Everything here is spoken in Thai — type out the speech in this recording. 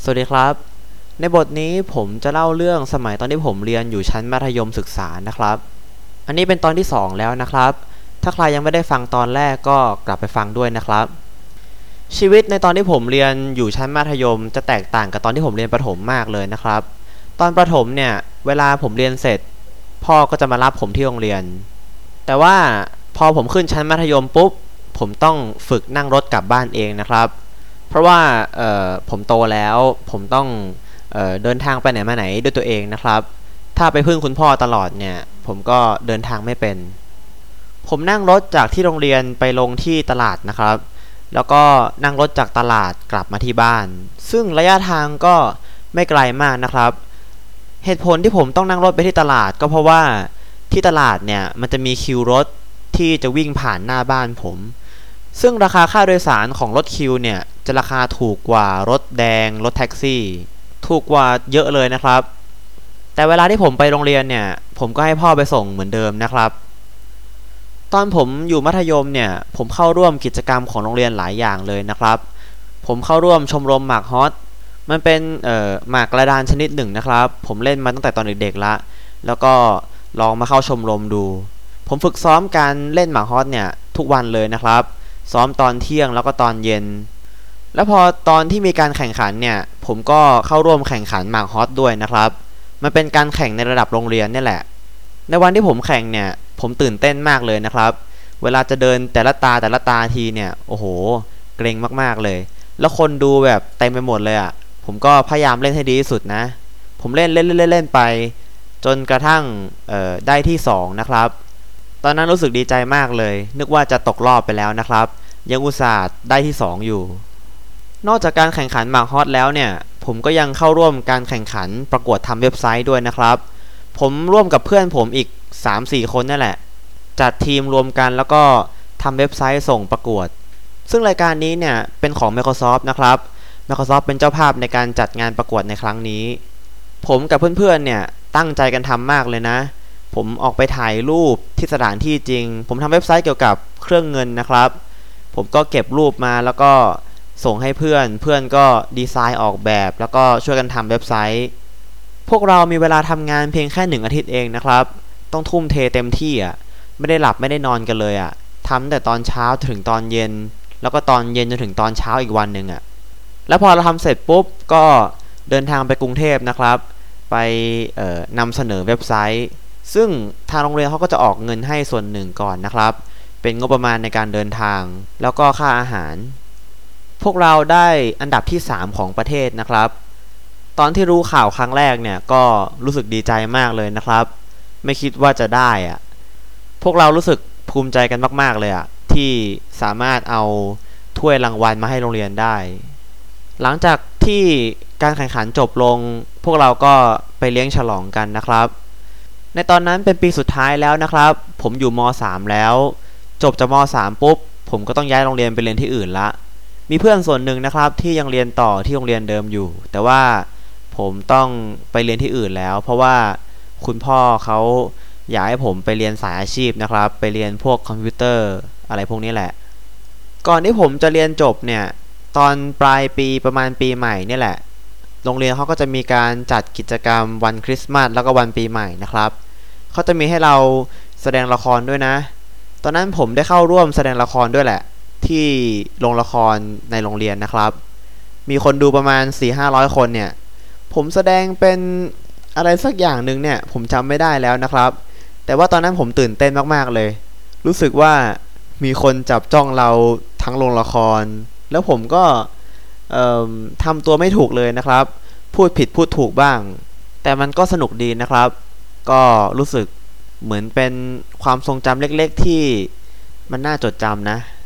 สวัสดีครับในบทนี้ผมจะเล่าเรื่องสมัยตอนที่ผมเรียนอยู่ชั้นมัธยมศึกษานะครับอันนี้เป็นตอนที่2แล้วนะครับถ้าใครยังไม่ได้ฟังตอนแรกก็กลับไปฟังด้วยนะครับชีวิตในตอนที่ผมเรียนอยู่ชั้นมัธยมจะแตกต่างกับตอนที่ผมเรียนประถมมากเลยนะครับตอนประถมเนี่ยเวลาผมเรียนเสร็จพ่อก็จะมารับผมที่โรงเรียนแต่ว่าพอผมขึ้นชั้นมัธยมปุ๊บผมต้องฝึกนั่งรถกลับบ้านเองนะครับเพราะว่าผมโตแล้วผมต้องเดินทางไปไหนมาไหนด้วยตัวเองนะครับถ้าไปพึ่งคุณพ่อตลอดเนี่ยผมก็เดินทางไม่เป็นผมนั่งรถจากที่โรงเรียนไปลงที่ตลาดนะครับแล้วก็นั่งรถจากตลาดกลับมาที่บ้านซึ่งระยะทางก็ไม่ไกลมากนะครับเหตุผลที่ผมต้องนั่งรถไปที่ตลาดก็เพราะว่าที่ตลาดเนี่ยมันจะมีคิวรถที่จะวิ่งผ่านหน้าบ้านผมซึ่งราคาค่าโดยสารของรถคิวเนี่ยจะราคาถูกกว่ารถแดงรถแท็กซี่ถูกกว่าเยอะเลยนะครับแต่เวลาที่ผมไปโรงเรียนเนี่ยผมก็ให้พ่อไปส่งเหมือนเดิมนะครับตอนผมอยู่มัธยมเนี่ยผมเข้าร่วมกิจกรรมของโรงเรียนหลายอย่างเลยนะครับผมเข้าร่วมชมรมหมากฮอตมันเป็นหมากกระดานชนิดหนึ่งนะครับผมเล่นมาตั้งแต่ตอนเด็กๆละแล้วก็ลองมาเข้าชมรมดูผมฝึกซ้อมการเล่นหมากฮอตเนี่ยทุกวันเลยนะครับซ้อมตอนเที่ยงแล้วก็ตอนเย็นแล้วพอตอนที่มีการแข่งขันเนี่ยผมก็เข้าร่วมแข่งขันหมากฮอตด้วยนะครับมันเป็นการแข่งในระดับโรงเรียนนี่แหละในวันที่ผมแข่งเนี่ยผมตื่นเต้นมากเลยนะครับเวลาจะเดินแต่ละตาทีเนี่ยโอ้โหเกรงมากๆเลยแล้วคนดูแบบเต็มไปหมดเลยอ่ะผมก็พยายามเล่นให้ดีที่สุดนะผมเล่นเล่นไปจนกระทั่งได้ที่2นะครับตอนนั้นรู้สึกดีใจมากเลยนึกว่าจะตกรอบไปแล้วนะครับยังอุตส่าห์ได้ที่2อยู่นอกจากการแข่งขันหมากฮอตแล้วเนี่ยผมก็ยังเข้าร่วมการแข่งขันประกวดทำเว็บไซต์ด้วยนะครับผมร่วมกับเพื่อนผมอีก 3-4 คนนั่นแหละจัดทีมรวมกันแล้วก็ทำเว็บไซต์ส่งประกวดซึ่งรายการนี้เนี่ยเป็นของ Microsoft นะครับ Microsoft เป็นเจ้าภาพในการจัดงานประกวดในครั้งนี้ผมกับเพื่อนๆเนี่ยตั้งใจกันทำมากเลยนะผมออกไปถ่ายรูปที่สถานที่จริงผมทำเว็บไซต์เกี่ยวกับเครื่องเงินนะครับผมก็เก็บรูปมาแล้วก็ส่งให้เพื่อนก็ดีไซน์ออกแบบแล้วก็ช่วยกันทำเว็บไซต์พวกเรามีเวลาทำงานเพียงแค่1 อาทิตย์เองนะครับต้องทุ่มเทเต็มที่อ่ะไม่ได้หลับไม่ได้นอนกันเลยอ่ะทำแต่ตอนเช้าถึงตอนเย็นแล้วก็ตอนเย็นจนถึงตอนเช้าอีกวันหนึ่งอ่ะแล้วพอเราทำเสร็จปุ๊บก็เดินทางไปกรุงเทพนะครับไปนำเสนอเว็บไซต์ซึ่งทางโรงเรียนเขาก็จะออกเงินให้ส่วนหนึ่งก่อนนะครับเป็นงบประมาณในการเดินทางแล้วก็ค่าอาหารพวกเราได้อันดับที่3ของประเทศนะครับตอนที่รู้ข่าวครั้งแรกเนี่ยก็รู้สึกดีใจมากเลยนะครับไม่คิดว่าจะได้อะพวกเรารู้สึกภูมิใจกันมากๆเลยอะที่สามารถเอาถ้วยรางวัลมาให้โรงเรียนได้หลังจากที่การแข่งขันจบลงพวกเราก็ไปเลี้ยงฉลองกันนะครับในตอนนั้นเป็นปีสุดท้ายแล้วนะครับผมอยู่ม.3 แล้วจบจากม.3 ปุ๊บผมก็ต้องย้ายโรงเรียนไปเรียนที่อื่นละมีเพื่อนส่วนหนึ่งนะครับที่ยังเรียนต่อที่โรงเรียนเดิมอยู่แต่ว่าผมต้องไปเรียนที่อื่นแล้วเพราะว่าคุณพ่อเขาอยากให้ผมไปเรียนสายอาชีพนะครับไปเรียนพวกคอมพิวเตอร์อะไรพวกนี้แหละก่อนที่ผมจะเรียนจบเนี่ยตอนปลายปีประมาณปีใหม่นี่แหละโรงเรียนเขาก็จะมีการจัดกิจกรรมวันคริสต์มาสแล้วก็วันปีใหม่นะครับเขาจะมีให้เราแสดงละครด้วยนะตอนนั้นผมได้เข้าร่วมแสดงละครด้วยแหละที่โรงละครในโรงเรียนนะครับมีคนดูประมาณ 4-500 คนเนี่ยผมแสดงเป็นอะไรสักอย่างหนึ่งเนี่ยผมจำไม่ได้แล้วนะครับแต่ว่าตอนนั้นผมตื่นเต้นมากๆเลยรู้สึกว่ามีคนจับจ้องเราทั้งโรงละครแล้วผมก็ทำตัวไม่ถูกเลยนะครับพูดผิดพูดถูกบ้างแต่มันก็สนุกดีนะครับก็รู้สึกเหมือนเป็นความทรงจำเล็กๆที่มันน่าจดจำนะ